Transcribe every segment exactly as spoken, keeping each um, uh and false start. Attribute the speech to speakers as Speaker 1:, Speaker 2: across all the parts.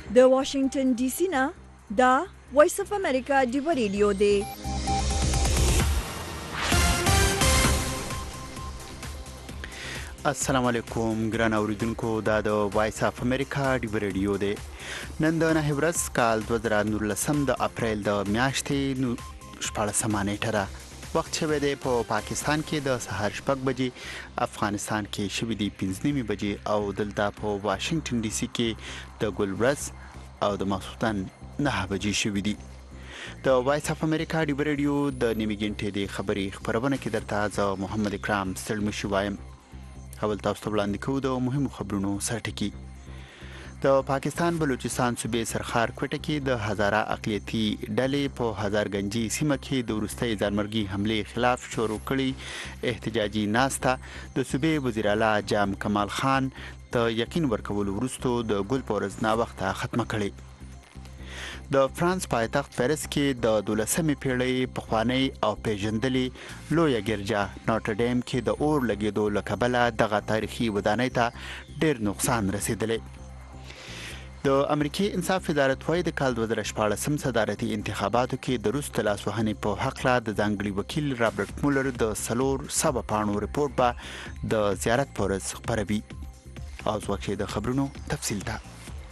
Speaker 1: د واشنگټن ډي سي نه دا وایس اف امریکا دی ریډیو دی.
Speaker 2: السلام علیکم ګران اوریدونکو، دا د وایس اف امریکا دی ریډیو دی. نن د نهه ورځ کال دوه زره نولسم د اپریل د میاشتې شپاړسمه نیټه ده. وخت شوی دی په پاکستان کې د سهار شپږ بجې، افغانستان کې شوی دی پنځه نیمې بجې او دلته په واشنگټن ډي سي کې د ګل ورځ او د ماسخوتن نهه بجې شوی دی. د وایس اف امریکا دی ریډیو د نیمې ګنټې د خبري خبرونه کې درته زه محمد اکرام ستړمشي وایم. اول تاسو ته وړاندې کوو د مهمو خبرونو سرټکی. د پاکستان بلوچستان صوبې سرخار کوټه کې د هزاره اقلیتي ډلې په هزارګنجي سیمه کې د وروستۍ ځانمرګي حملې خلاف شروع کړي احتجاجي ناسته د صوبې وزیر اعلی جام کمال خان د یقین ورکولو وروسته د ګل پورز نا وخته ختمه کړي. د فرانس پایتخت پاریس کې د دولسمې پیړۍ پخوانی او پیژندلې لویه ګرجا نوټر ډیم کې د اور لګیدو له کبله دغه تاریخي ودانۍ ته ډېر نقصان رسیدلی. د امریکای انصاف وزارت وايي د کال دوه زره شپاړسم صدارتي انتخاباتو کې د روس د لاسوهنې په هکله د ځانګړي وکیل رابرټ مولر د څلور سوه پاڼو رپورټ به د زیارت په ورځ خپروي. اوس وخت د خبرونو تفصیل ته.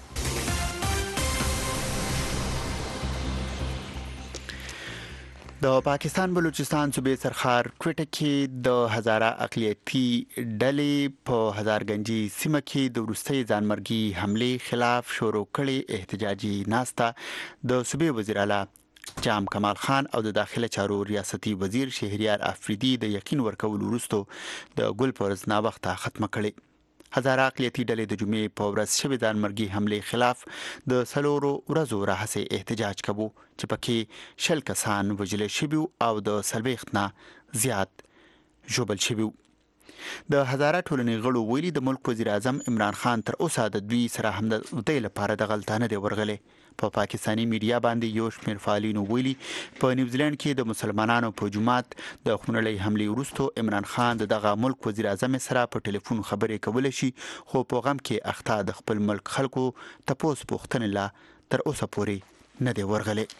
Speaker 2: د پاکستان بلوچستان صوبې سرخار کوټه کې د هزاره اقلیتي ډلې په هزارګنجي سیمه کې د وروستۍ ځانمرګي حملې خلاف شروع کړي احتجاجي ناسته د صوبې وزیر اعلی جام کمال خان او د داخله چارو ریاستي وزیر شهریار افریدي د یقین ورکولو وروسته د ګل پورز نا وخته ختمه کړي. هزاره اقلیتي ډلې د جمعې په ورځ شوې ځانمرګي حملې خلاف د څلورو ورځو راهیسې احتجاج کوي چې پکې شل کسان وژل شوي او د څلوېښت نه زیات ژوبل شوي. د هزاره ټولنې غړو ویلي د ملک وزیر اعظم عمران خان تر اوسه د دوی سره همدردۍ لپاره د غلطه نه دی ورغلی. په پاکستاني میډیا باندې یو شمېر فعالینو ویلي په نیوزیلند کې د مسلمانانو په جومات د خونړۍ حملې وروسته عمران خان دغه ملک وزیر اعظم سره په ټلیفون خبرې کولی شي، خو په غم کې اخته د خپل ملک خلکو تپوس پوښتنې لا تر اوسه پورې نه دی ورغلی.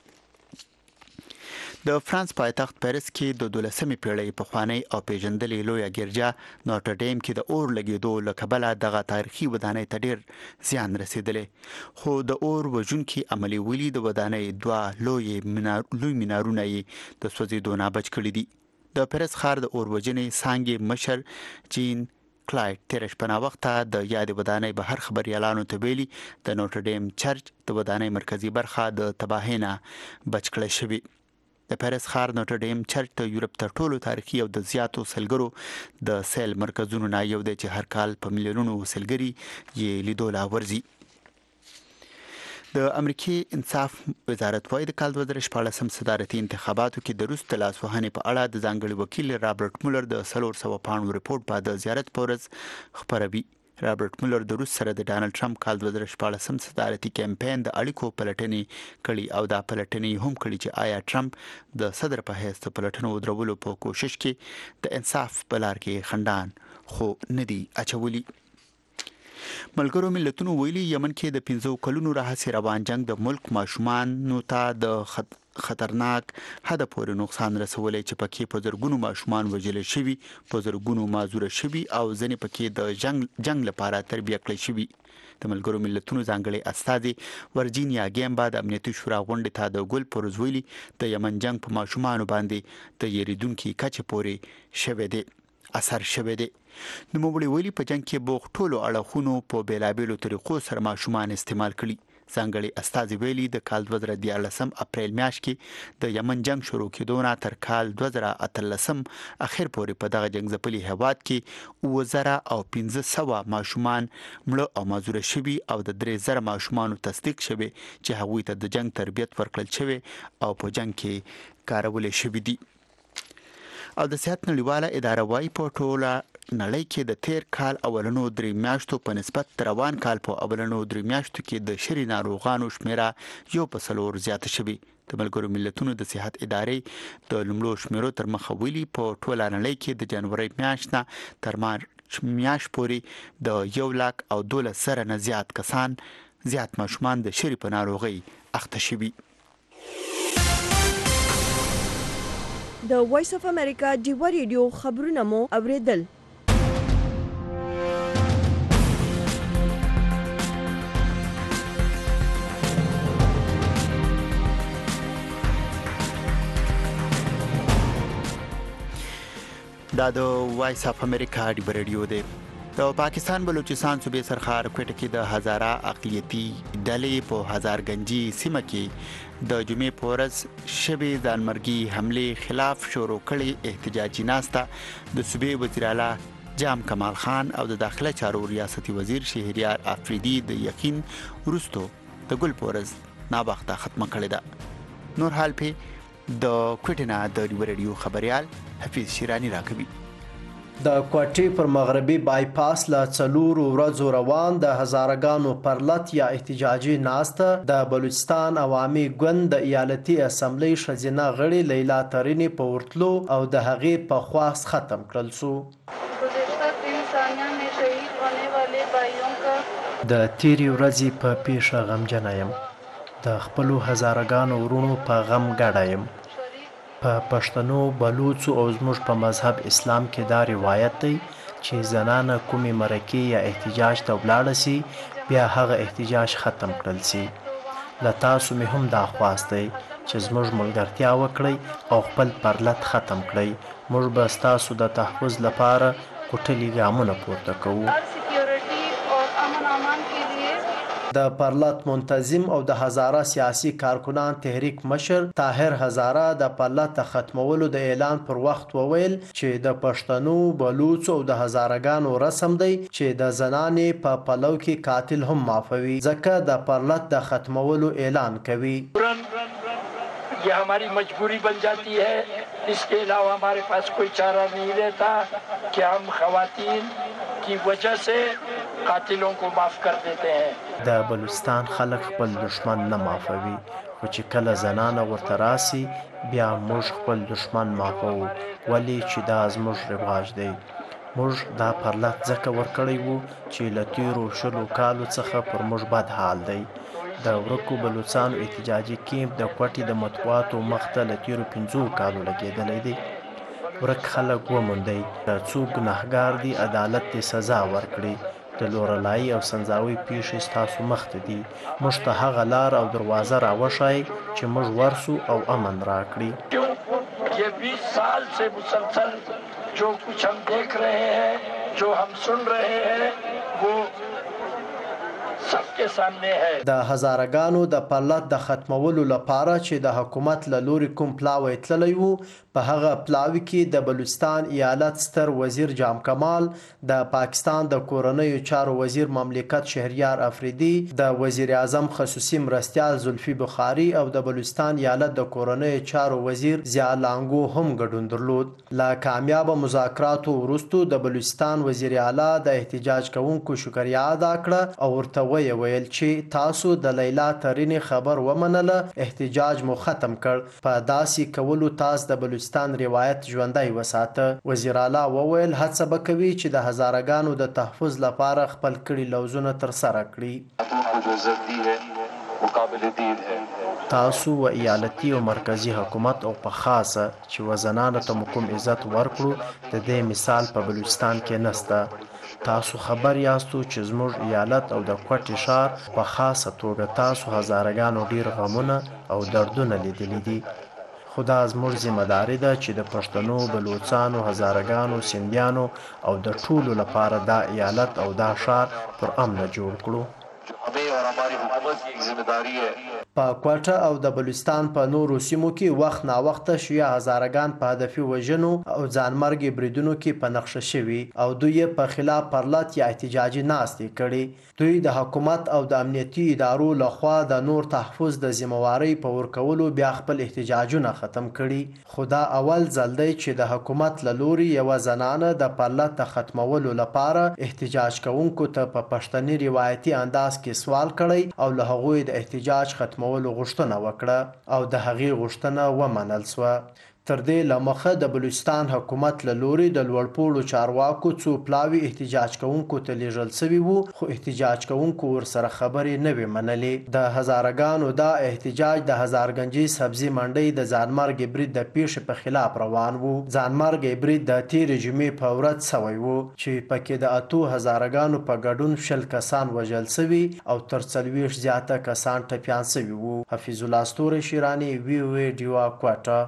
Speaker 2: د فرانس پایتخت پاریس کې د دولسمې پیړۍ پخوانی او پیژندلې لویه ګرجا نوټر ډیم کې د اور لګیدو له کبله دغه تاریخي ودانۍ ته ډېر زیان رسیدلی، خو د اور وژونکي عملي ویلي د ودانۍ دوه لوی منار لوی منارونه یې د سوځېدو نه بچ کړي دي. د پاریس ښار د اور وژنې څانګې مشر جین کلایډ تېره شپه ناوخته د یادې ودانۍ بهر خبریالانو ته ویلي د نوټر ډیم چرچ د ودانۍ مرکزي برخه د تباهۍ نه بچ کړی شوي. د پاریس ښار نوټر ډیم چرچ د یورپ تر ټولو تاریخي او د زیاتو سیلګرو د سیل مرکزونو نه یو دی چې هر کال په میلیونونو سیلګري یې لیدو لا ورځي. د امریکای انصاف وزارت وايي د کال دوه زره شپاړسم صدارتي انتخاباتو کې د روس د لاسوهنې په اړه د ځانګړي وکیل رابرټ مولر د څلور سوه پاڼو رپورټ به د زیارت په ورځ خپروي. رابرټ مولر د روس سره د ډانلډ ټرمپ کال دوه زره شپاړسم صدارتي کمپاین د اړیکو پلټنې کړي او دا پلټنې هم کړي چې آیا ټرمپ د صدر په حیث د پلټنو درولو په کوشش کې د انصاف په لار کې خندان خو نه دی اچولي. ملګرو ملتونو ویلي یمن کې د پنځو کلونو راهیسې روان جنگ د ملک ماشومانو ته د خط خطرناک حد پورې نقصان رسولی چې پکې په زرګونو ماشومان وژل شوي، په زرګونو معذوره شوي او ځینې پکې د جنگ جنگ لپاره تربیه کړی شوي. د ملګرو ملتونو ځانګړي استازي ورجینیا ګیمبا د امنیتي شورا غونډې ته د ګل پورز ویلي د یمن جنگ په ماشومانو باندې د یریدونکي کچې پورې شوی دی اثر شوی دی. نوموړي ویلي په جنگ کې بوخ ټولو اړخونو په بیلابیلو طریقو سره ماشومان استعمال کړي. ځانګړي استازي ویلي د کال دوه زره دیارلسم اپریل میاشت کې د یمن جنگ شروع کېدو نه تر کال دوه زره اتلسم اخر پورې په دغه جنگ ځپلي هیواد کې اووه زره او پنځه سوه ماشومان مړه او معذوره شوي او د درې زره ماشومانو تصدیق شوی چې هغوی ته د جنگ تربیت ورکړل شوی او په جنگ کې کارول شوي دي. او د صحت نړیواله اداره وايي په ټوله نړۍ کې د تیر کال اولنو درې میاشتو په نسبت روان کال په اولنو درې میاشتو کې د شری ناروغانو شمیره یو په څلور زیاته شوي. د ملګرو ملتونو د صحت ادارې د لومړو شمیرو تر مخه ویلي په ټوله نړۍ کې د جنوري میاشت نه تر مارچ میاشت پورې د یو لاک او دولس زره نه زیات کسان زیات ماشومان د شری په ناروغۍ اخته شوي.
Speaker 1: د وایس اف امریکا ډیوا ریډیو خبرونه مو اوریدل.
Speaker 2: دا د وایس اف امریکا ډیوا ریډیو دی. د پاکستان بلوچستان صوبې سرخار کوټه کې د هزاره اقلیتي ډلې په هزارګنجي سیمه کې د جمعې په ورځ شبي ځانمرګي حمله خلاف شروع کړي احتجاجي ناسته د صوبې وزیر اعلی جام کمال خان او د داخله چارو ریاستي وزیر شهریار افریدي د یقین ورستو د ګل په ورځ نابخته ختمه کړې ده. نور حال په د کوټینا د ریډیو خبريال حفیظ شیرانی راکوي.
Speaker 3: د کوټې پر مغربي بایپاس له څلور ورځو روان د هزارګانو پرلط یا احتجاجي ناسته د بلوچستان عوامي ګوند د ایالتي اسمبلی ښځینه غړي لیلا ترینی په ورتلو او د هغې په خواست ختم کړل شو. د تیرې ورځې په پیښه غمجنه یم. د خپلو هزارګانو ورونو په غم ګډه یم. په پښتنو، بلوڅو او زموږ په مذهب اسلام کې دا روایت دی چې زنانه کومې مرکې یا احتجاج ته ولاړه سي بیا هغه احتجاج ختم کړل سي. له تاسو مې هم دا خواست دی چې زموږ ملګرتیا وکړئ او خپل پرلط ختم کړئ. موږ به ستاسو د تحفظ لپاره کوټلي ګامونه پورته کوو. د پرلط منتظم او د هزاره سیاسي کارکنان تحریک مشر طاهر هزاره د پرلط ختمولو د اعلان پر وخت وویل چې د پښتنو، بلوڅو او د هزارګانو رسم دی چې د زنانې په پلو کې قاتل هم معافوي، ځکه د پرلط د ختمولو اعلان کوي.
Speaker 4: یہ ہماری مجبوری بن جاتی ہے. اس کے علاوہ ہمارے پاس کوئی چارہ نہیں رہتا کہ ہم خواتین کی وجہ سے قاتلوں کو معاف کر دیتے ہیں.
Speaker 3: د بلوچستان خلک خپل دشمن نه معافوي، خو چې کله زنانه ورته راسي بیا موږ خپل دشمن معافوو، ولې چې دا زموږ رواج دی. موږ دا پرلط ځکه ورکړی وو چې له تیرو شلو کالو څخه پر موږ بد حال دی. د ورکو بلوچستان احتجاجي کیمپ د کوټې د مطبوعاتو مخته له تیرو پنځو کالو لګېدلی دی. ورک خلک وموندئ، د څوک ګناهګار دي عدالت دې سزا ورکړي. د لورلایي او سنځاوي پیښې ستاسو مخته دي. موږ ته هغه لار او دروازه راوښایئ چې موږ ورسو او امن راکړي.
Speaker 4: یہ بیس سال سے مسلسل جو کچھ ہم دیکھ رہے ہیں، جو ہم سن رہے ہیں، وہ سب کے سامنے ہے.
Speaker 3: د هزارګانو د پرلط د ختمولو لپاره چې د حکومت له لوري کوم پلاوی تللی وو، په هغه پلاوي کې د بلوچستان ایالت ستر وزیر جام کمال، د پاکستان د کورنیو چارو وزیر مملکت شهریار افریدي، د وزیر اعظم خصوصي مرستیال زلفي بخاري او د بلوچستان ایالت د کورنیو چارو وزیر ضیاء لانګو هم ګډون درلود. له کامیابه مذاکراتو وروسته د بلوچستان وزیر اعلی د احتجاج کوونکو شکریا ادا کړه او ورته ویې ویل چې تاسو د لیلا ترینی خبر ومنله، احتجاج مو ختم کړ. په داسې کولو تاسو د بلوچستان روایت ژوندی وساته. وزیر اعلی وویل هڅه به کوي چې د هزارګانو د تحفظ لپاره خپل کړي لوزونه ترسره کړي. تاسو و ایالتي او مرکزی حکومت او په خاصه چې و زنانو ته کوم عزت ورکړو د دې مثال په بلوچستان کې نسته. تاسو خبر یاستو چې زموږ ایالت او د کوټې ښار په خاصه توګه تاسو هزارګانو ډیر غمونه او دردونه لیدلي دي. خو دا زموږ ذمهداري ده چې د پښتنو، بلوچانو، هزارګانو، سندیانو او د ټولو لپاره دا ایالت او دا ښار پر امن جوړ کړو. په کوټه او د بلوچستان په نورو سیمو کې وخت نا وخت شیعه هزارګان په هدفي وژنو او ځانمرګي بریدونو کې په نقشه شوي او دوی په خلاف پرلط یا احتجاجي ناستې کړي. دوی د حکومت او د امنیتي ادارو لخوا د نور تحفظ د ذمہواری په ورکولو بیا خپل احتجاجونه ختم کړي. خو دا اول ځل دی چې د حکومت له لوري یوه زنانه د پرلط ختمولو لپاره احتجاج کوونکو ته په پښتني روایتي انداز کې سوال کړی او له هغوی د احتجاج ختمولو غوښتنه وکړه او د هغې غوښتنه ومنل سوه. تر دې له مخه د بلوچستان حکومت له لوري د لوړپوړو چارواکو څو پلاوي احتجاج کوونکو ته لیږل سوي وو، خو احتجاج کوونکو ورسره خبرې نه وې منلې. د هزاره دا احتجاج د هزارګنجي سبزي منډۍ د ځانمرګ برید د پیښې په خلاف روان وو. ځانمرګ برید د تېرې جمعې په ورځ سوی وو چې پکې د اتو هزارګانو په ګډون شل کسان وژل سوي او تر څلوېښت زیاته کسان ټپیان سوي وو. حفیظ الله ستوری شیراني، وی او ای ډیوا کوټه.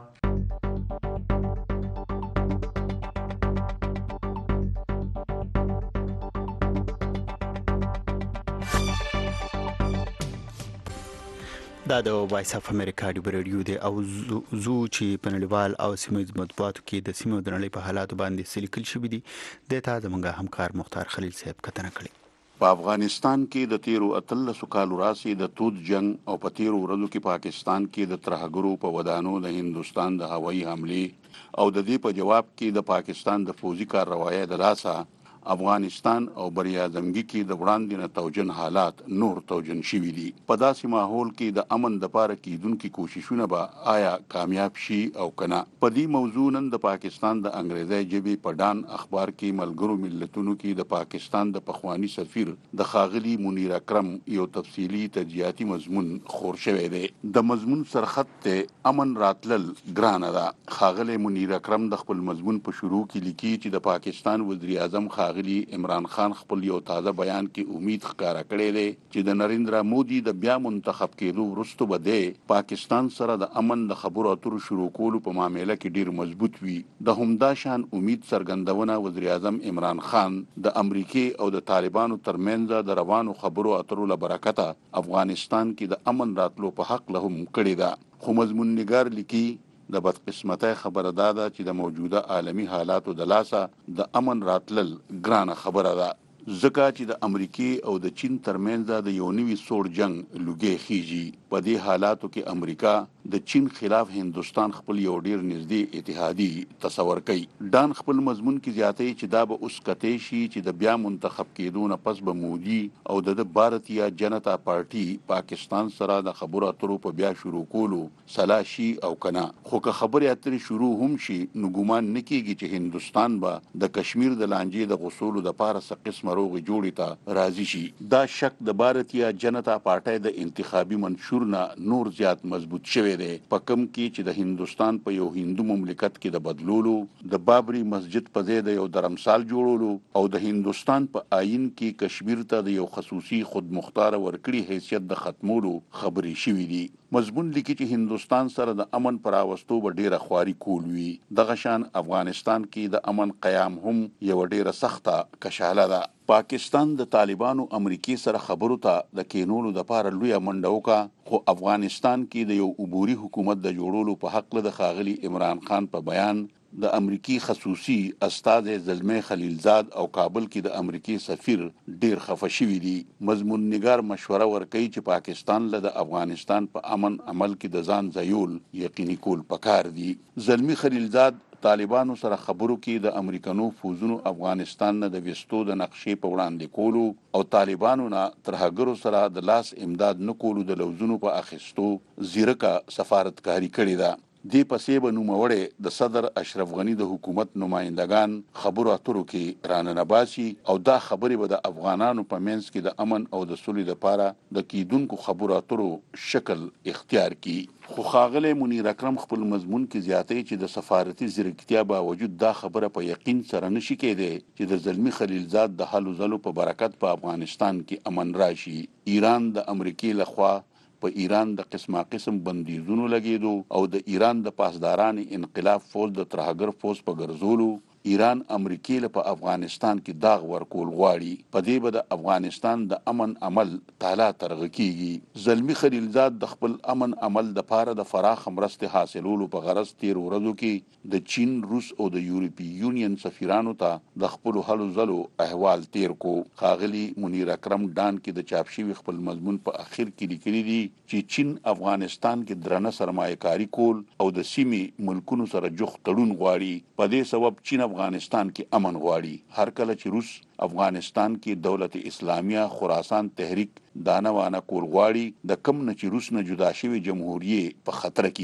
Speaker 2: دا د وایس اف امریکا ډیو ریډیو دی او زو چې په نړیوال او سیمه ییز مطبوعاتو کې د سیمې د نړۍ په حالاتو باندې څه لیکل شوي دي د تا زموږ همکار مختار خلیل صاحب کتنه کړې.
Speaker 5: په افغانستان کې د تیرو اتلسو کالو راسي د تود جنگ او په تیرو ورځو کې پاکستان کې د ترهګرو په ودانو د هندوستان د هوایي حملې او د دې په جواب کې د پاکستان د فوزي کارروایي د لاسه افغانستان او بری اعظمګي کې د وړاندې نه توجن حالات نور توجن شوي دي. په داسې ماحول کې د امن د پاره کېدونکو کوششونه به آیا کامیاب شي او کنه. په دې موضوع نن د پاکستان د انګریزي ژبې په ډان اخبار کې ملګرو ملتونو کې د پاکستان د پخوانی سفیر د خاغلی منیر اکرم یو تفصیلی تجزیاتی مضمون خور شوی دی. د مضمون سرخط ته امن راتلل ګرانه ده. خاغلی منیر اکرم د خپل مضمون په شروع کې لیکي چې د پاکستان وزیر اعظم خاغلی عمران خان خپل یو تازه بیان کې امید ښکارا کړې ده چې د نریندرا مودي د بیا منتخب کېدو وروسته به د پاکستان سره د امن د خبرو اترو شروع کولو په معاملې کې ډیر مضبوط وي. د همدا شان امید څرګندونه وزیر اعظم عمران خان د امریکای او د طالبانو ترمنځ د روانو خبرو اترو له برکته افغانستان کې د امن راتلو په حق له هم کړی ده. خو مضمون نگار لیکي د بدقسمتۍ خبره دا ده چې د موجوده عالمی حالاتو د لاسه د امن راتلل ګرانه خبره ده، ځکه چې د امریکای او د چین ترمنځ د یو نوي سوړ جنگ لوګي خيږي. په دې حالاتو کې امریکا د چین خلاف هندوستان خپل یو ډیر نږدې اتحادي تصور کوي. ډان خپل مضمون کې زیاتې چې دا به اوس کته شي چې د بیا منتخب کېدو نه پس به مودي او د بھارتیا جنتا پارټي پاکستان سره د خبرو اترو په بیا شروع کولو سلا شي او کنه. خو که خبرې اترې شروع هم شي نو ګومان نکېږي چې هندوستان به د کشمیر د لانجې د غوښولو د پاره څه قسم روغي جوړی ته راضي شي. دا شک د بھارتیا جنتا پارټي د انتخابي منشور نه نور زیات مضبوط شوی دی. په کم کې چې د هندوستان په یو هندو مملکت کې د بدلولو، د بابری مسجد په ځای د یو درمسال جوړولو او د هندوستان په آئین کې کشمیر ته د یو خصوصي خود مختار ورکړي حیثیت د ختمولو خبرې شوې دي. مضمون لیکي چې هندوستان سره د امن پر راوستو به ډیره خواري کول وي. دغه شان افغانستان کې د امن قیام هم یو ډیره سخته کشاله ده. پاکستان د طالبانو امریکای سره خبرو ته د کینولو د پاره لوی منډه وکړه، خو افغانستان کې د یو عبوري حکومت د جوړولو په حق له خاغلی عمران خان په بیان د امریکای خصوصي استاد زلمی خلیلزاد او کابل کې د امریکای سفیر ډیر خفه شوي دي. مضمون نگار مشوره ورکوي چې پاکستان له د افغانستان په امن عمل کې د ځان ځایول یقیني کول پکار دي. زلمی خلیلزاد طالبانو سره خبرو کې د امریکانو فوزونو افغانستان نه د وستو د نقشې په وړاندې کولو او طالبانو نه ترهګرو سره د لاس امداد نه کولو د لوزونو په اخیستو زیرکه سفارتکاری کړې ده. دې پسې به نوموړی د صدر اشرف غنی د حکومت نمائندگان خبرو اترو کې راننباسي او دا خبرې به د افغانانو په منځ کې د امن او د سولې لپاره د کیدونکو خبرو اترو شکل اختیار کی. خو خاغلی منیر اکرم خپل مضمون کې زیاتې چې د سفارتي ځیرکتیا باوجود دا خبره په یقین سره نشي کېدی چې د زلمی خلیلزاد د حلو ځلو په برکت په افغانستان کې امن راشي. ایران د امریکای لخوا په ایران د قسمه قسم بندیزونو لګیدو او د ایران د پاسداران انقلاب فوج د ترهګر فوج په ګرځولو ایران امریکای له په افغانستان کې داغ ورکول غواړي. په دې به د افغانستان د امن عمل تعالی ترغه کیږي. زلمی خلیلزاد د خپل امن عمل د پاره د فراخ مرستې حاصلولو په غرض تیر ورځو کې د چین، روس او د یورپی یونین سفیرانو ته د خپل هلو ځلو احوال تیر کو. خاغلی منیر اکرم ډان کې د چاپ شوی خپل مضمون په اخر کې لیکلي دي چې چین افغانستان کې درنه سرمایه‌کاري کول او د سیمې ملکونو سره جوخ تړون غواړي. په دې سبب چین افغانستان کې امن غواړي. هر کله چې روس افغانستان کې دولت اسلامیه خراسان تحریک دانه وانه کول غواړي، د کم نه چې روس نه جدا شوی جمهوریت په خطر کې دي.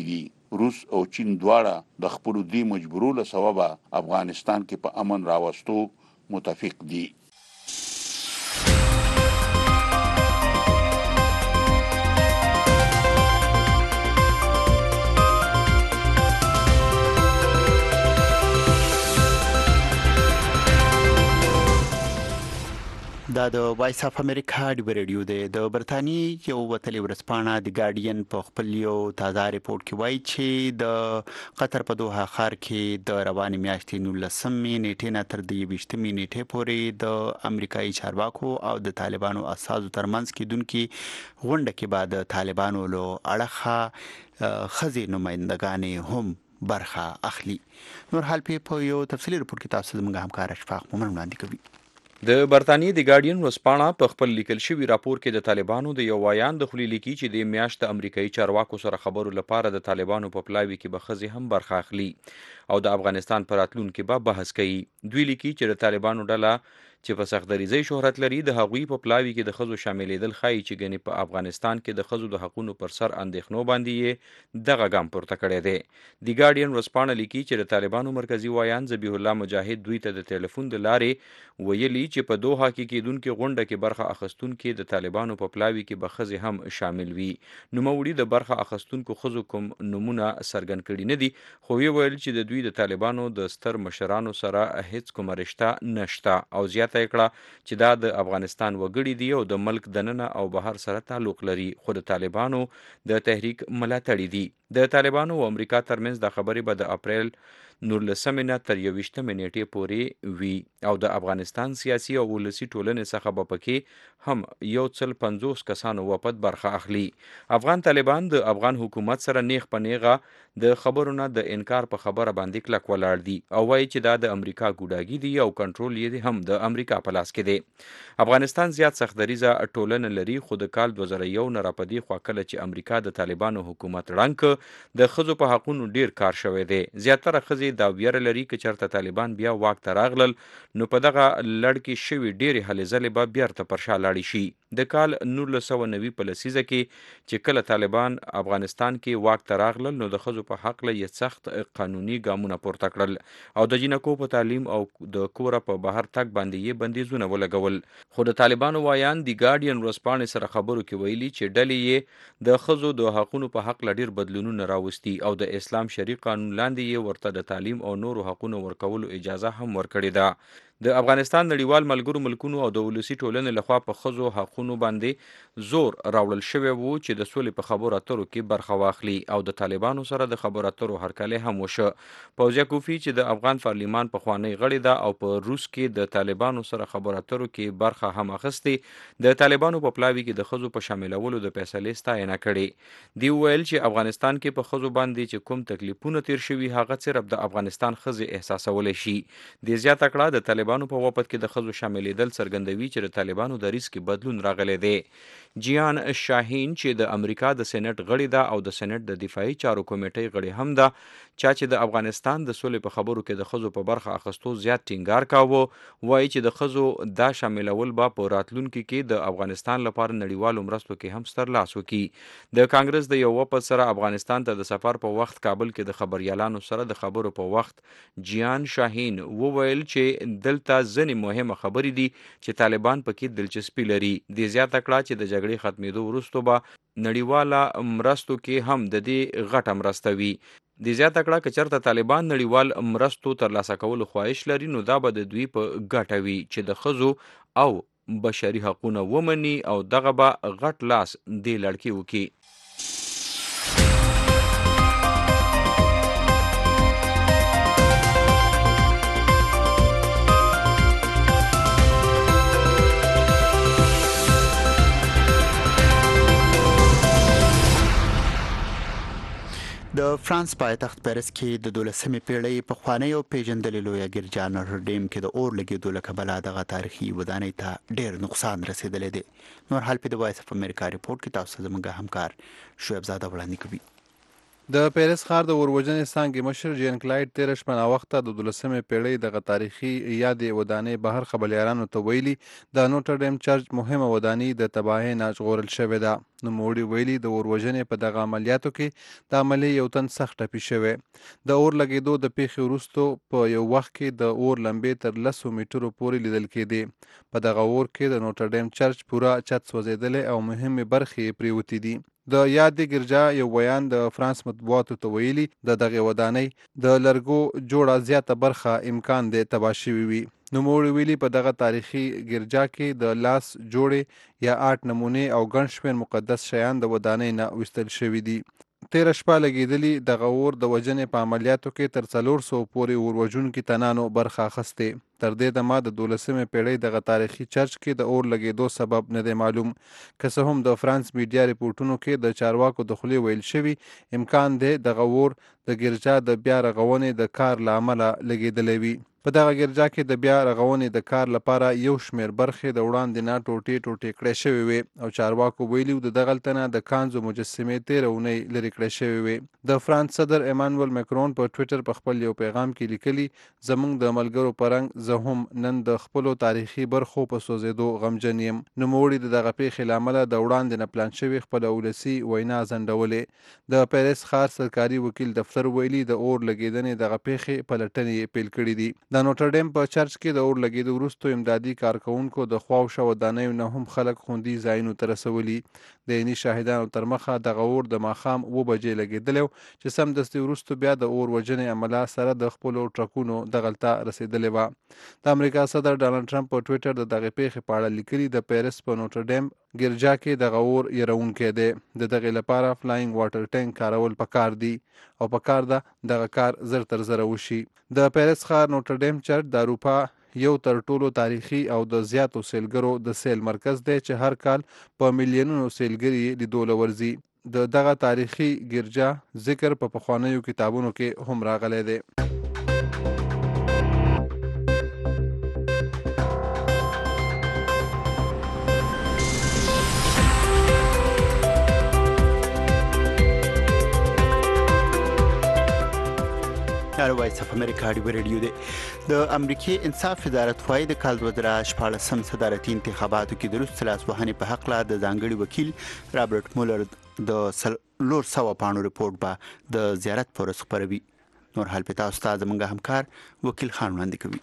Speaker 5: روس او چین دواړه د خپل دی مجبورولو سبب افغانستان کې په امن راوستو متفق دي.
Speaker 2: دا د وایس اف امریکا د ریډیو د برتانیې یو وتلی ورځپاڼه د ګارډین په خپل یو تازه ریپورت کې وایي چې د قطر په دوحه ښار کې د روانې میاشتې نولسمې نیټې نه تر د یویشتمې نیټې پورې د امریکایي چارواکو او د طالبانو اساسو ترمنځ کېدونکي غونډه کې به د طالبانو له اړخه ښځې نمایندګانې هم برخه اخلي. نور حال په یو تفصیلي ریپورت کې تاسو زموږ همکار اشفاق مومن وړاندې کوي.
Speaker 6: د برتانیې د ګارډین ورځپاڼه په خپل لیکل شوي راپور کې د طالبانو د یو وایان د خولې لیکي چې د میاشت د امریکایي چارواکو سره خبرو لپاره د طالبانو په پلاوي کې به ښځې هم برخه اخلي او د افغانستان په راتلونکي به بحث کوي. دوی لیکي چې د طالبانو ډله چې په سختدریزۍ شهرت لري د هغوی په پلاوي کې د ښځو شاملېدل ښایي چې ګنې په افغانستان کې د ښځو د حقونو پر سر اندېښنو باندې یې دغه ګام پورته کړی دی. د ګارډین ورځپاڼه لیکي چې د طالبانو مرکزي وایان ذبیح الله مجاهد دوی ته د ټلیفون د لارې ویلي چې په دوحه کې کېدونکې غونډه کې برخه اخیستونکي د طالبانو په پلاوي کې به ښځې هم شامل وي. نوموړي د برخه اخیستونکو ښځو کوم نومونه څرګند کړي نه دي، خو ویې ویل چې د دوی د طالبانو د ستر مشرانو سره هیڅ کومه رشته نشته او زیاته یې کړه چې دا د افغانستان وګړي دي او د ملک دننه او بهر سره تعلق لري، خو د طالبانو د تحریک ملاتړي دي. د طالبانو او امریکا ترمنځ د خبرې به د اپریل نولسمې نه تر یویشتمې نیټې پورې وي او د افغانستان سیاسي او ولسي ټولنې څخه به پکې هم یو څل پنځوس کسانو وفد برخه اخلي. افغان طالبان د افغان حکومت سره نیغ په نیغه د خبرو نه د انکار په خبره باندې کلک ولاړ دي او وایي چې دا د امریکا ګوډاګي دي او کنټرول یې هم د امریکا په لاس کې دی. افغانستان زیات سختدریزه ټولنه لري، خو د کال دوه زره یو نه راپدې خوا کله چې امریکا د طالبانو حکومت ړنګ د ښځو په حقونو ډیر کار شوی دی. زیاتره ښځې دا ویره لري که چېرته طالبان بیا واک ته راغلل نو په دغه لړ کې شوي ډېرې هلې ځلې به بیرته پر شا لاړې شي. د کال نولس سوه نوي په لسیزه کې چې کله طالبان افغانستان کې واک ته راغلل نو د ښځو په حق له یې سخت قانوني ګامونه پورته کړل او د جینکو په تعلیم او د کوره په بهر تګ باندې یې بندیزونه ولګول. خو د طالبانو وایان د ګارډین ورځپاڼې سره خبرو کې ویلي چې ډلې یې د ښځو د حقونو په حق له ډېر بدلونونه راوستي او د اسلام شرعي قانون لاندې یې ورته د تعلیم او نورو حقونو ورکولو اجازه هم ورکړې ده. د افغانستان نړیوال ملګرو ملکونو او د ولسي ټولنې لخوا په ښځو حقونو باندې زور راوړل شوی وو چې د سولې په خبرو اترو کې برخه واخلي او د طالبانو سره د خبرو اترو هرکلی هم وشه. فوزیه کوفی چې د افغان پارلیمان پخوانی غړې ده او په روس کې د طالبانو سره خبرو اترو کې برخه هم اخیستې، د طالبانو په پلاوي کې د ښځو په شاملولو د فیصلې ستاینه کړې. دی ویل چې افغانستان کې په ښځو باندې چې کوم تکلیفونه تیر شوي هغه صرف د افغانستان ښځې احساسولی شي. د زیاته کړه د طالبانو په وپد کې د ښځو شاملېدل څرګندوي چې د طالبانو د ریس کې بدلون راغلی دی. جیان شاهین چې د امریکا د سېنټ غړې ده او د سېنټ د دفاعي چارو کمیټې غړې هم ده، چا چې د افغانستان د سولې په خبرو کې د ښځو په برخه اخیستو زیات ټینګار کاوه، وایي چې د ښځو دا شاملول به په راتلونکي کې د افغانستان لپاره نړیوالو مرستو کې هم ستر لاس وکړي. د کانګرس د یو وپد سره افغانستان ته د سفر په وخت کابل کې د خبریالانو سره د خبرو په وخت جیان شاهین وویل چې دلته ځینې مهمه خبرې دي چې طالبان پکې دلچسپي لري. د زیاته کړه چې د جګړې ختمېدو وروسته به نړیواله مرستو کې هم د دې غټه مرسته وي. د زیاته کړه که چېرته طالبان نړیوال مرستو ترلاسه کولو خواهش لري نو دا به د دوی په ګټه وي چې د ښځو او بشري حقونه ومني او دغه به غټ لاس دې لړ کې وکړي.
Speaker 2: د فرانس پایتخت پاریس کې د دولسمې پیړۍ پخوانی او پیژندلې لویه ګرجا نهر ډیم کې د اور لګېدو له کبله دغه تاریخي ودانۍ ته ډېر نقصان رسېدلی دی. نور حال په د وایس اف امریکا ریپورټ کې تاسو زموږ همکار شعیب زاده وړاندې کوي.
Speaker 7: د پیرس ښار د اوروژنې څانګې مشر جین کلایډ تېره شپه ناوخته د دولسمې پیړۍ دغه تاریخي یادې ودانۍ بهر خبریالانو ته ویلي د نوټرډیم چرچ مهمه ودانۍ د تباهۍ نه ژغورل شوې ده. نوموړي ویلي د اوروژنې په دغه عملیاتو کې د عملې یو تن سخت ټپي شوی. د اور لګېدو د پیښې وروسته په یو وخت کې د اور لمبې تر لسو میټرو پورې لیدل کېدې. په دغه اور کې د نوټرډیم چرچ پوره چت سوځېدلی او مهمې برخې یې پرېوتې دي. د یادې ګرجا یو ویان د فرانس مطبوعاتو ته ویلي د دغې ودانۍ د لرګو جوړه زیاته برخه امکان دی تباه شوي وي. نوموړي ویلي په دغه تاریخي ګرجا کې د لاس جوړې یا آرټ نمونې او ګڼ شمېر مقدس شیان د ودانۍ نه ویستل شوي دي. تېره شپه لګېدلي دغه اور د وژنې په عملیاتو کې تر څلور سوو پورې اور وژونکي تنانو برخه اخیستې. تر دې دمه د دولسمې پیړۍ دغه تاریخي چرچ کې د اور لګېدو سبب نه دی معلوم. که څه هم د فرانس میډیا ریپورټونو کې د چارواکو د خولې ویل شوي امکان دی دغه اور د ګرجا د بیا رغونې د کار له امله لګېدلی وي. په دغه ګرجا کې د بیا رغونې د کار لپاره یو شمېر برخې د وړاندې نه ټوټې ټوټې کړې شوې وې او چارواکو ویلي د دغلته نه د کانزو مجسمې تېره اونۍ لرې کړې شوې وې. د فرانس صدر ایمانوئل مکرون په ټویټر په خپل یو پیغام کې لیکلي زموږ د ملګرو په رنګ زه هم نن د خپلو تاریخي برخو په سوځېدو غمجن یم. نوموړي د دغه پیښې له امله د وړاندې نه پلان شوې خپله ولسي وینا ځنډولې. د پیرس ښار سرکاري وکیل دفتر ویلي د اور لګېدنې دغه پیښې پلټنې پیل کړي دي. د نوټرډیم په چرچ کې د اور لګېدو وروسته امدادي کارکوونکو د خواوشا ودانیو نه هم خلک خوندي ځایونو ته رسولي. د عیني شاهدانو تر مخه دغه اور د ماښام اوه بجې لګېدلی و چې سمدستي وروسته بیا د اور وژنې عمله سره د خپلو ټرکونو دغلته رسېدلې وه. د امریکا صدر ډانلډ ټرمپ په ټویټر د دغې پیښې په اړه لیکلي د پیرس په نوټرډیم ګرجا کې دغه اور یرونکی دی. د دغې لپاره فلاینګ واټر ټینک کارول پکار دي او پکار ده دغه کار زر تر زره وشي. د پیرس ښار نوټرډیم چرچ د اروپا یو تر ټولو تاریخي او د زیاتو سیلګرو د سیل مرکز دی چې هر کال په میلیونونو سیلګري لیدو له ورځي. د دغه تاریخي ګرجا ذکر په پخوانیو کتابونو کې هم راغلی دی.
Speaker 2: وایس اف امریکا ډیو ریډیو دی. د امریکای انصاف وزارت وايي د کال دوه زره شپاړسم صدارتي انتخاباتو کې د روس لاسوهنې په حق لا د ځانګړي وکیل رابرټ مولر د څلور سوه پاڼو ریپورت به د زیارت پر ورځ خپروي. نور حال پتا استاد زمونږ همکار وکیل خان وړاندې کوي.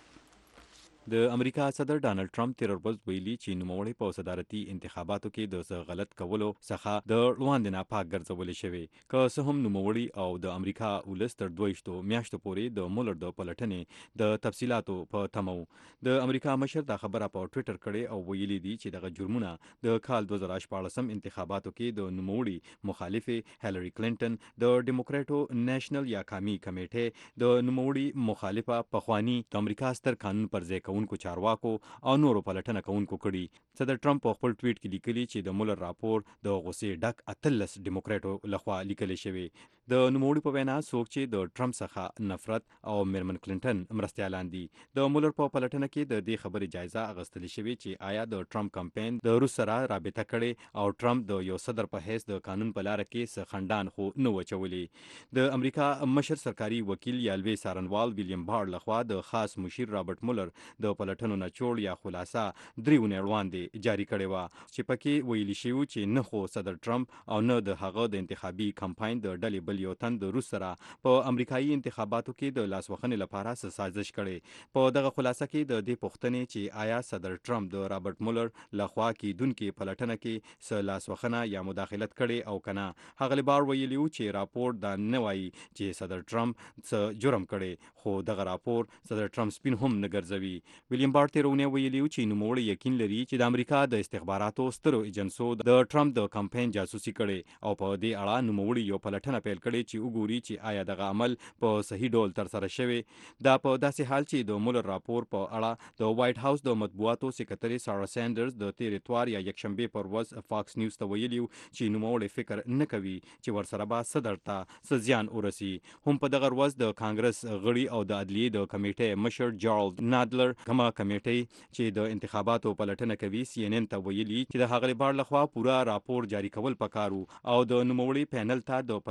Speaker 6: د امریکا صدر ډانلډ ټرمپ تیر ورځ ویلي چې نوموړی په صدارتي انتخاباتو کې د څه غلط کولو څخه د وړاندې نه پاک ګرځولې شوی. که څه هم نوموړی او د امریکا ولس تر دویشتو میاشتو پورې د مولر د پلټنې د تفصیلاتو په تمه و. د امریکا مشر دا خبره په ټویټر کړې او ویلي دي چې دغه جرمونه د کال دوه زره شپاړسم انتخاباتو کې د نوموړي مخالفه هیلری کلینټن د ډیموکراټو نېشنل یا قومي کمیټې د نوموړي مخالفه پخوانی د امریکا ستر قانون پر ځای کوونکو چارواکو او نورو پلټنه کوونکو کړي. صدر ټرمپ په خپل ټویټ کې لیکلي چې د مولر راپور د غوسې ډک اتلس ډیموکراټو لخوا لیکل شوی. د نوموړي په وینا څوک چې د ټرمپ څخه نفرت او میرمن کلینټن مرستیالان دي د مولر په پلټنه کې د دې خبرې جایزه اخیستل شوې چې آیا د ټرمپ کمپاین د روس سره رابطه کړي او ټرمپ د یو صدر په حیث د قانون په لار کې څه خندان خو نه وچولي. د امریکا مشر سرکاري وکیل یالوی سارنوال ویلیام بار لخوا د خاص مشیر رابرټ مولر د پلټنو نچوړ یا خلاصه دریونه وړاندې جاری کړي و چې پکې ویلي شوی چې نه خو صدر ټرمپ او نه د هغه د انتخابي کمپاین د ډلې بل یو تن د روس سره په امریکایي انتخاباتو کې د لاسوهنې لپاره څه سازش کړي. په دغه خلاصه کې د دې پوښتنې چې آیا صدر ټرمپ د رابرټ مولر لخوا کیدونکو پلټنه کې څه لاسوهنه یا مداخلت کړي او کنه. هغه بار ویلی و چې راپور دا نه وایي چې صدر ټرمپ څه جرم کړي خو دغه راپور صدر ټرمپ سپین هم نه ګرځوي. ویلیام بار تیرونه ویلی و چې نوموړی یقین لري چې د امریکا د استخباراتو سترو ایجنسو د ټرمپ د کمپاین جاسوسي کړي او په دې اړه نوموړی یو پلټنه پیل کړي چې وګوري چې آیا دغه عمل په صحیح ډول تر سره شوی. دا په داسې حال چې د مولر راپور په اړه د وایټ هاوس د مطبوعاتو سکرټري سارا ساندرز د تیر اتوار یا یکشنبه پر ورځ فاکس نیوز ته ویلي چې نوموړی فکر نه کوي چې ورسره به صدر ته څه زیان ورسي. هم په دغه ورځ د کانګرس غړي او د عدلیې د کمیټې مشر جارلز نادلر کومه کمیټې چې د انتخاباتو پلټنه کوي سی ان ان ته ویلي چې د هغه بار لخوا پورا راپور جاری کول پکارو او د نوموړي پینل ته د پلټنې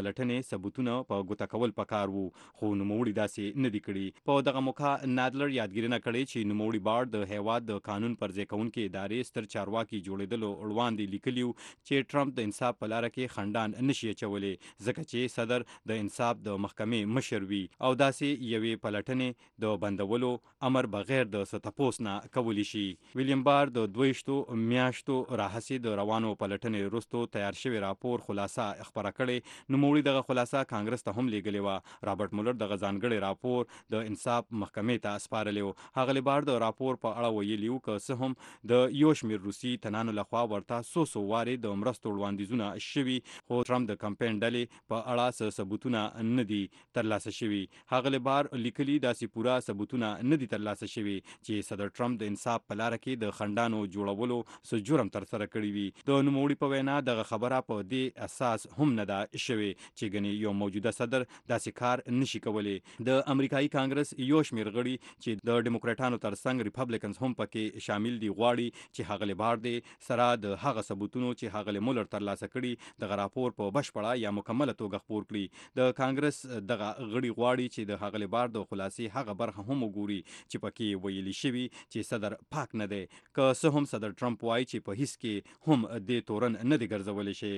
Speaker 8: باندې ثبوتونه په ګوته کول پکار وو خو نوموړي داسې نه دي کړي. په دغه موقع نادلر یادګیرنه کړې چې نوموړي بار د هیواد د قانون پرځای کوونکې ادارې ستر چارواکي جوړېدلو وړاندې لیکلي وو چې ټرمپ د انصاف په لاره کې خنډان نشي اچولی ځکه چې صدر د انصاف د محکمې مشر وي او داسې یوې پلټنې د بندولو امر بغیر د څه تپوس نه کولی شي. ویلیام بار د دویشتو میاشتو راهیسې د روانو پلټنې وروسته تیار شوی راپور خلاصه خپره کړې. نوموړي دغه خلاصه کانګرس ته هم لیږلې وه. رابرټ مولر دغه ځانګړی راپور د انصاف محکمې ته سپارلی و. ښاغلي بار د راپور په اړه ویلي وو که څه هم د یو شمېر روسي تنانو لخوا ورته څو څو وارې د مرستو وړاندیزونه شوي خو ټرمپ د کمپین ډلې په اړه څه ثبوتونه نه دي ترلاسه شوي. ښاغلي بار لیکلي داسې پوره ثبوتونه نه دي ترلاسه شوي چې صدر ټرمپ د انصاف په لاره کې د خنډانو جوړولو څه جرم ترسره کړی وي. د نوموړي په وینا دغه خبره په دې اساس هم نه ده شوې چې ګنې یو موجوده صدر داسې کار نشي کولی. د امریکایي کانګرس یو شمېر غړي چې د ډیموکراټانو ترڅنګ ریپبلیکنز هم پکې شامل دي غواړي چې ښاغلي بار دې سره د هغه ثبوتونو چې ښاغلي مولر ترلاسه کړي دغه راپور په بشپړه یا مکمله توګه خپور کړي. د کانګرس دغه غړي غواړي چې د ښاغلي بار د خلاصې هغه برخه هم وګوري چې پکې ویلي شوي چې صدر پاک نه دی. که څه هم صدر ټرمپ وایي چې په هیڅ کې هم دې تورن نه دی ګرځولی شي.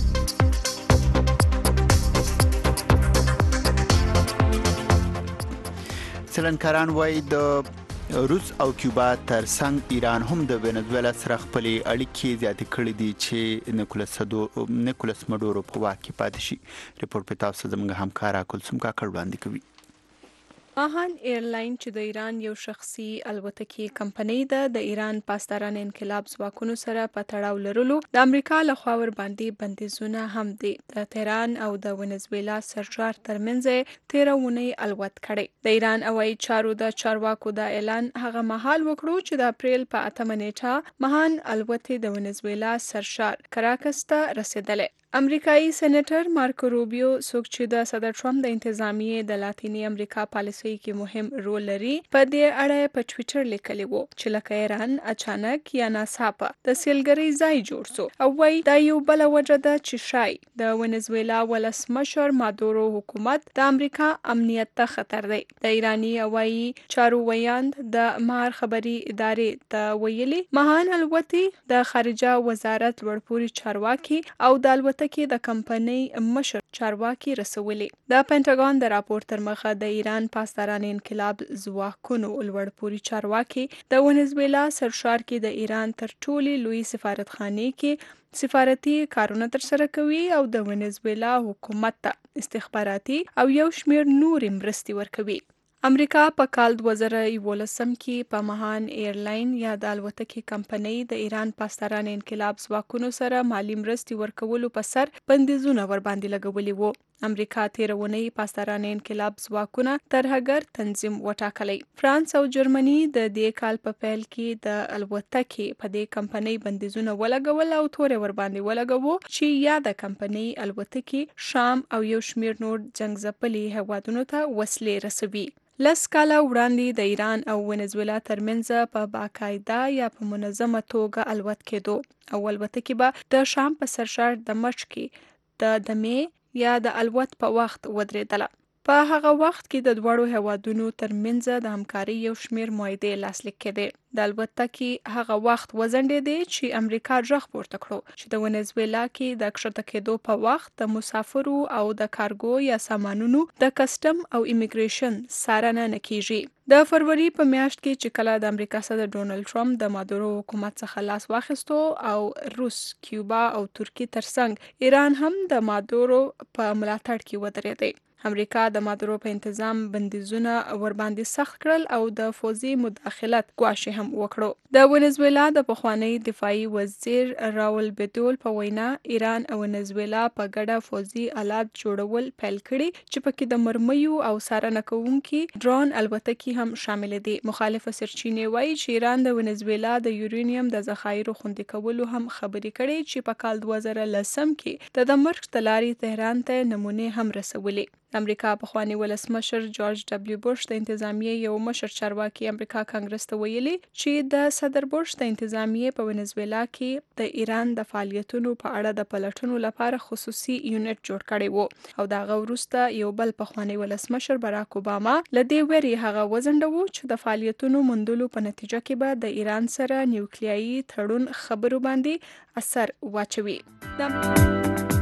Speaker 2: څېړنکاران وایي د روس او کیوبا ترڅنګ ایران هم د وینزویلا سره خپلې اړیکې زیاتې کړې دي چې نیکولس نیکولس مډورو په واک کې پاتې شي. ریپورټ په تاسو زموږ همکاره کلثوم کاکړ وړاندې کوي.
Speaker 9: ماهان ایرلاین چې د ایران یو شخصي الوتکې کمپنۍ ده د ایران پاسداران انقلاب ځواکونو سره په تړاو لرلو د امریکا لخوا ور باندې بندیزونه هم دي. د تهران او د ونزویلا سرجار ترمنځ تیره اونۍ الوت کړی. د ایران هوایي چارو د چارواکو دا اعلان هغه مهال وکړو چې د اپریل په اتمه نیټه ماهان الوتې د ونزویلا سرشار کراکس ته رسیدلې. امریکایي سېنیټر مارکو روبیو څوک چې د صدر ټرمپ د انتظامیې د لاتینی امریکا پالیسۍ کې مهم رول لري په دې اړه په ټویټر لیکلی وو چې لکه ایران اچانک یا ناڅاپه د سیلګرۍ ځای جوړ سو او وایي دا یو بل وجه ده چې شای د ونزویلا ولسمشر مادورو حکومت د امریکا امنیت ته خطر دی. د ایرانی هوایي چارو ویاند د مار خبري ادارې ته ویلي ماهان الوتې د خارجه وزارت لوړپوړي چارواکي او د الوتکې کې د کمپنۍ مشر چارواکي رسولي. د پینټاګون د راپور تر مخه د ایران پاسداران انقلاب ځواکونو لوړپوړي چارواکي د ونزویلا سرشار کې د ایران تر ټولې لوی سفارتخانې کې سفارتي کارونه ترسره کوي او د ونزویلا حکومت ته استخباراتي او یو شمېر نورې مرستې ورکوي. امریکا په کال دوه زره یولسم کې په ماهان ایرلاین یا د الوتکې کمپنۍ د ایران پاسداران انقلاب ځواکونو سره مالی مرستې ورکولو په سر بندیزونه ور باندې لګولي وو. امریکا تیره اونۍ پاسداران انقلاب ځواکونه ترهګر تنظیم وټاکلی. فرانس او جرمني د دې کال په پیل کې د الوتکې په دې کمپنۍ بندیزونه ولګول او تورې ور باندې ولګوو چې یا د کمپنۍ الوتکې شام او یو شمېر نور جنګ ځپلي هیوادونو ته وسلې رسوي. لس کاله وړاندې د ایران او ونزویلا ترمنځ په باقاعده یا په منظمه توګه الوت کېدو او الوتکې به د شام په سرشار دمشق کې د دمې یا د الوت په وخت ودرېدله. په هغه وخت کې د دواړو هیوادونو ترمنځ د همکارۍ یو شمېر معاهدې لاسلیک کېدې. د الوتکې هغه وخت وځنډېدې چې امریکا غږ پورته کړو چې د ونزویلا کې د کښته کېدو په وخت د مسافرو او د کارګو یا سامانونو د کسټم او امیګریشن څارنه نه کیږي. د فروری په میاشت کې چې کله د امریکا صدر ډونالډ ټرمپ د مادورو حکومت څخه لاس واخیستو او روس، کیوبا او ترکیې ترڅنګ ایران هم د مادورو په ملاتړ کې ودرېدی. امریکا د مادورو په انتظام بندیزونه ور باندې سخت کړل او د فوزي مداخلت ګواښ هم وکړو. د ونزویلا د پخوانی دفاعي وزیر راول بدول په وینا ایران او ونزویلا په ګډه فوزي آلات جوړول پیل کړي چې پکې د مرمیو او څارنه کوونکي ډرون الوتکې هم شامل دي. مخالفه سرچینې وایي چې ایران د ونزویلا د یورانیم د ذخایرو خوندي کولو هم خبرې کړي چې په کال دوه زره لسم کې د دمشق د لارې تهران ته نمونې هم رسولې. د امریکا پخوانی ولسمشر جورج دبلیو بوش د انتظامیې یو مشر چارواکي امریکا کانګرس ته ویلي چې د صدر بوش د انتظامیې په ونزویلا کې د ایران د فعالیتونو په اړه د پلټنو لپاره خصوصي یونټ جوړ کړی وو او دا غوښته یو بل پخوانی ولسمشر باراک اوباما لدی وری هغه وزندو چې د فعالیتونو مندلو په نتیجه کې به د ایران سره نیوکلیایي تړون خبرو باندې اثر واچوي.